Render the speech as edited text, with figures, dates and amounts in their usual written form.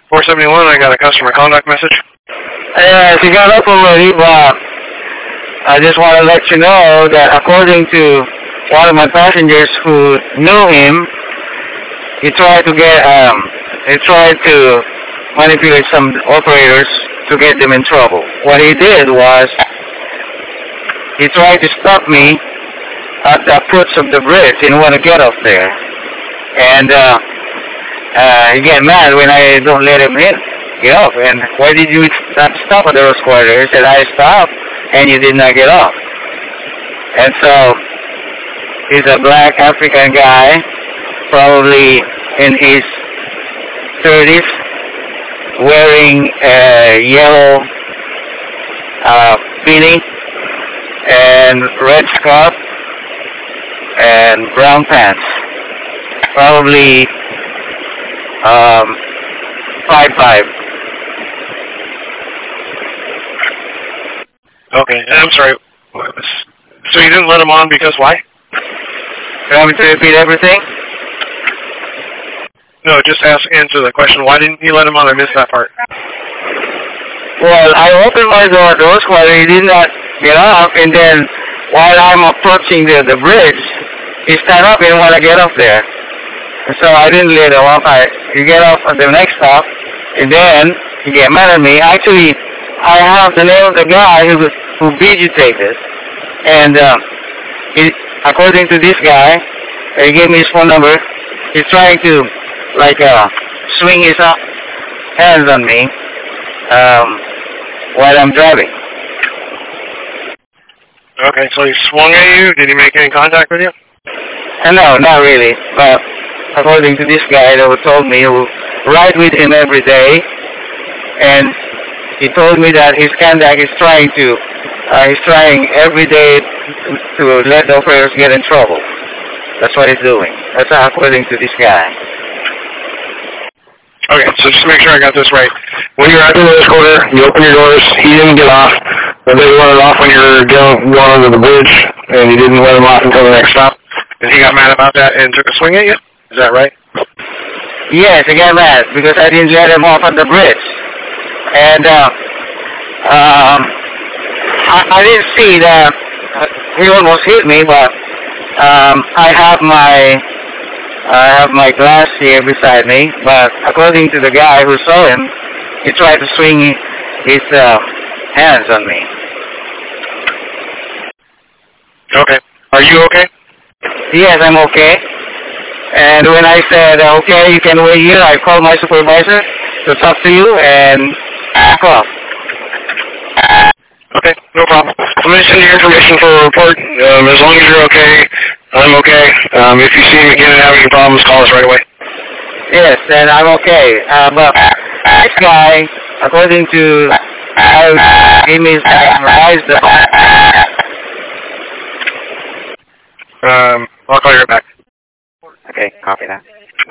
471, I got a customer contact message. He got up already, but I just want to let you know that according to one of my passengers who knew him, he tried to manipulate some operators to get them in trouble. What he did was, he tried to stop me at the foot of the bridge. He didn't want to get up there. And he get mad when I don't let him in, get off. And why did you stop at the Rose Quarter? He said, I stopped and you did not get off. And so, he's a black African guy, probably in his 30s, wearing a yellow beanie and red scarf and brown pants. Probably 5'5". Okay, and I'm sorry. So you didn't let him on because why? You want me to repeat everything? No, just answer the question. Why didn't you let him on? I missed that part. Well, I opened my doors while he did not get off, and then while I'm approaching the bridge, he stand up and didn't want to get off there. And so I didn't let him off. He get off at the next stop, and then he get mad at me. Actually, I have the name of the guy who videotaped this. And according to this guy, he gave me his phone number. He's trying to swing his hands on me while I'm driving. Okay, so he swung at you. Did he make any contact with you? No, not really. But according to this guy that told me, who ride with him every day, and he told me that his contact is trying every day to let the operators get in trouble. That's what he's doing. That's according to this guy. Okay, so just to make sure I got this right. When you're at the Rose Quarter, you open your doors, he didn't get off, but they wanted off when you were going under the bridge, and you didn't let him off until the next stop, and he got mad about that and took a swing at you? Is that right? Yes, he got mad because I didn't let him off on the bridge. And I didn't see that he almost hit me, but I have my glass here beside me, but according to the guy who saw him, he tried to swing his hands on me. Okay. Are you okay? Yes, I'm okay. And when I said, okay, you can wait here, I called my supervisor to talk to you and back off. Okay, no problem. I'm going to send you information for a report. As long as you're okay, I'm okay. If you see him again and have any problems, call us right away. Yes, and I'm okay. But this guy, according to how he mesmerized the I'll call you right back. Okay, copy that.